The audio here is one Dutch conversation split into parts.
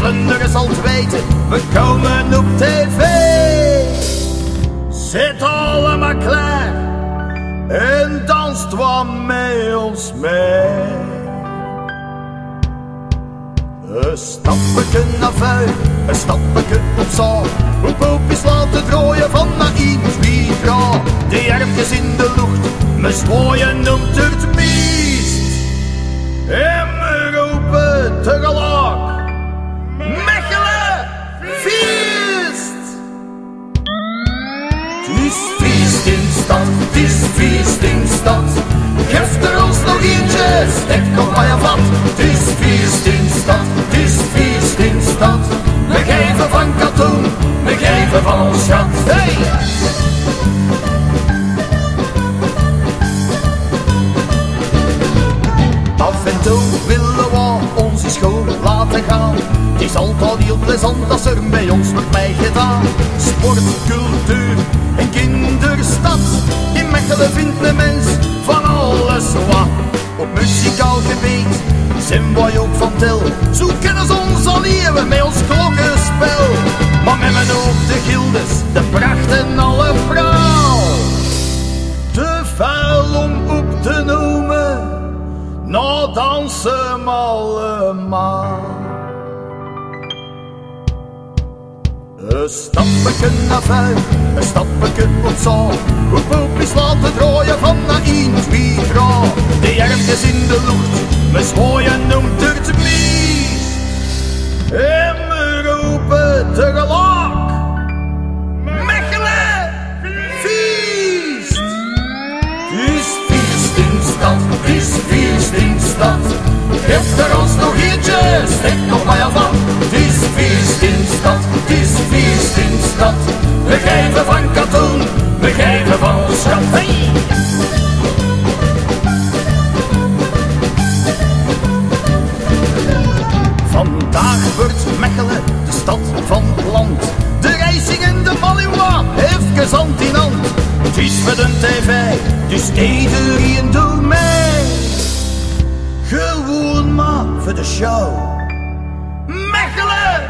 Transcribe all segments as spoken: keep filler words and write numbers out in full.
Vlaanderen zal het weten, we komen op tv. Zit allemaal klaar en danst wat met ons mee. Een stappetje naar vuil, een stappetje op zaal. Hoe poopjes laten draaien van na één, twee, drie. De erfjes in de lucht, me zwaaien noemt het meest. En we roepen tegelijk, Mechelen, feest! Het is feest in de stad, het is feest in de stad. Geef er ons nog eentje, stek nog maar je vat. Het is feest in de stad, het is feest in de stad. We geven van katoen, we geven van ons schat. Hey! Af en toe willen we onze school laten gaan. Het is altijd heel plezant als er bij ons wordt mij gedaan. Sport, cultuur en kinderstad. In Mechelen vindt de mens van alles wat. Op muzikaal gebied zijn wij ook van tel. Zo kennen ze ons al even met ons klokkenspel. Maar met mijn oog de gildes, de pracht en alle vrouw. Te vuil om op te noemen, nou dansen we allemaal. Een stappetje naar vuil, een stappetje op zaal. Hoe poopjes laten draaien van na één, twee, drie. De erfjes in de lucht, me zwaaien noemt het meest. En we roepen tegelijk, Mechelen, feest! Het is feest in de stad, het is feest in de stad. Geef er ons nog eentje, stek nog maar je van. Het is feest in de stad, het is feest in de stad. We geven van katoen, we geven van ons schat. Hey! Vandaag wordt Mechelen de stad van het land. De Rijsing en de Malinois, even hand in hand. Het is met een tv, dus iedereen doet mee. Gewoon maar voor de show. Mechelen,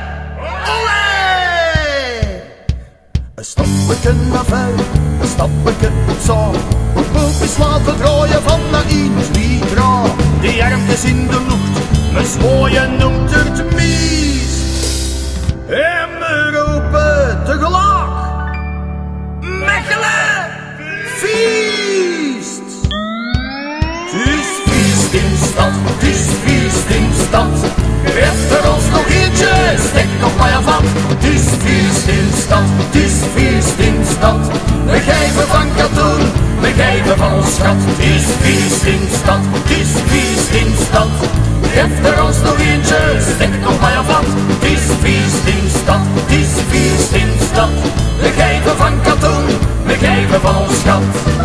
olé! Een stappetje naar vuil, een stappetje op zaal. We poopjes laten draaien van na één, twee, drie. Die armpjes in de lucht, me zwaaien noemt het meest. En we roepen tegelijk, Mechelen, feest! Het is feest in de stad, het is feest in de stad. Geef er ons nog eentje, stek nog maar je vat. Het is feest in de stad, het is feest in de stad. We geven van katoen, we geven van ons schat. Het is feest in de stad, het is feest in de stad. Geef er ons nog eentje, stek nog maar je vat. Het is feest in de stad, het is feest in de stad. We geven van katoen, we geven van ons schat.